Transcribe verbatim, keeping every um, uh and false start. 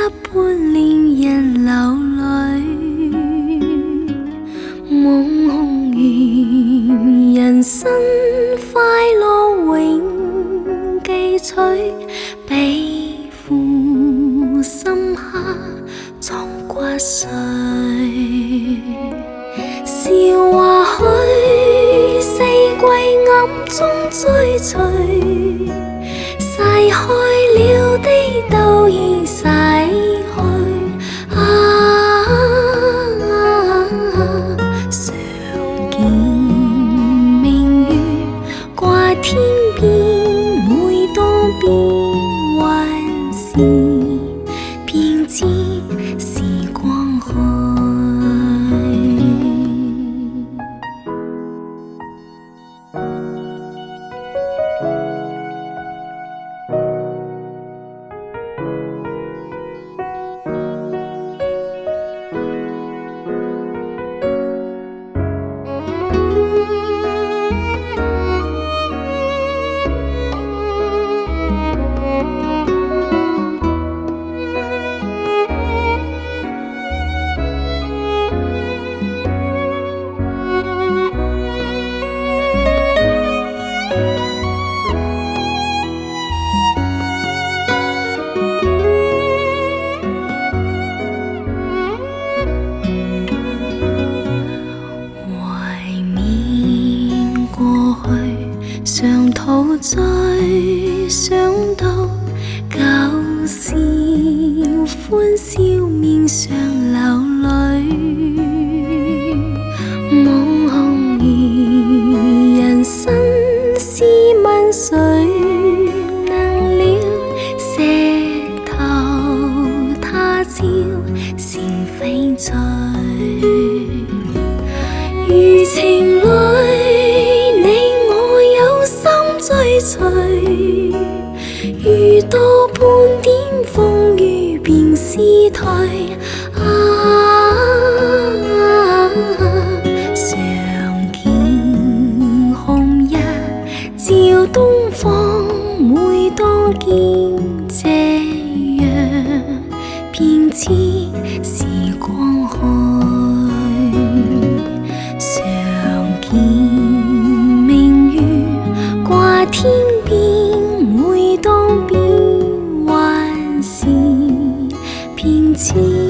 般令人流泪。梦空如人生快乐永記取，比負深刻藏骨髓。笑話許四季暗中追隨，逝開了的都已逝去。啊，常見明月掛天邊，每當變幻時，便知時光去。常陶醉，想到舊事，歡笑面上流淚。夢空如人生，試問誰能了？石頭他朝成翡翠，如情侶。追隨，遇到半點風雨便思退。啊，常見紅日照東方，每當見這樣，便知時光去。常見明月掛天邊，每當變幻時，便知